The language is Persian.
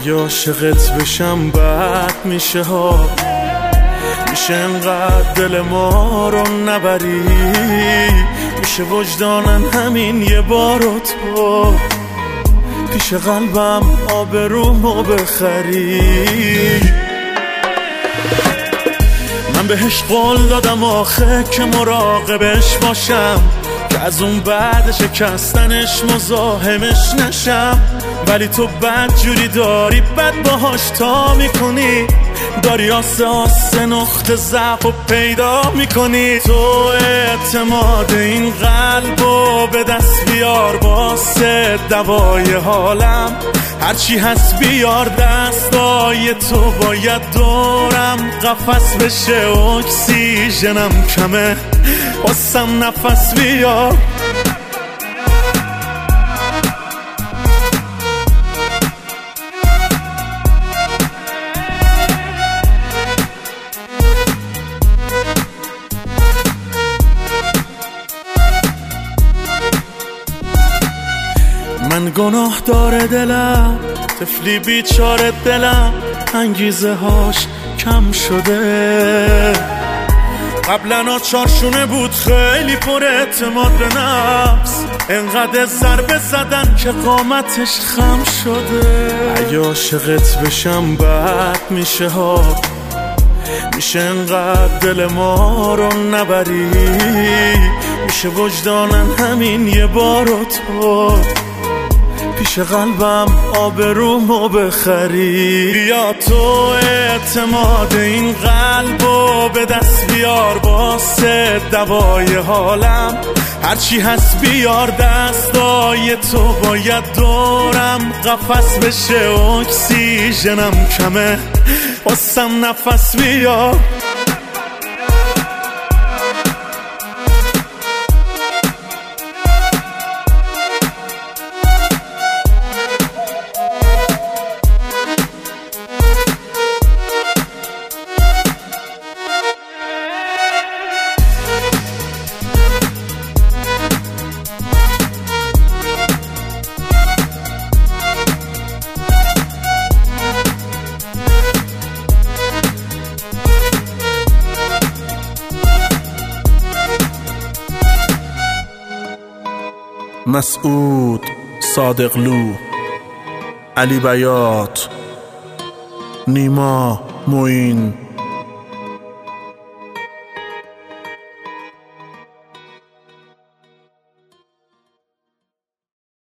اگه عاشقت بشم بد میشه ها، میشه انقدر دل ما رو نبری، میشه وجدانن همین یه بارو تو پیش قلبم آبرومو بخری. من بهش قول دادم آخه که مراقبش باشم، که از اون بعد شکستنش مزاحمش نشم، ولی تو بد جوری داری بد باهاش تا میکنی، داری آسه آسه نقطه ضعف و پیدا میکنی. تو اعتماد این قلبو به دست بیار واسه دوای حالم، هرچی هست بیار دستای تو، باید دورم قفس بشه اکسیژنم کمه واسم نفس بیار. من گناه داره دلم، طفلی بیچاره دلم، انگیزه هاش کم شده. قبلا چارشونه بود خیلی پر اعتماد به نفس، انقدر ضربه زدن که قامتش خم شده. اگه عاشقت بشم بد میشه ها، میشه انقدر دل ما رو نبری، میشه وجدانن همین یه بارو تو پیش قلبم آبرومو بخری. بیا تو اعتماد این قلبو به دست بیار واسه دوای حالم، هرچی هست بیار دستای تو، باید دورم قفس بشه اکسیژنم کمه واسم نفس بیار. مسعود صادقلو، علی بیات، نیما موین،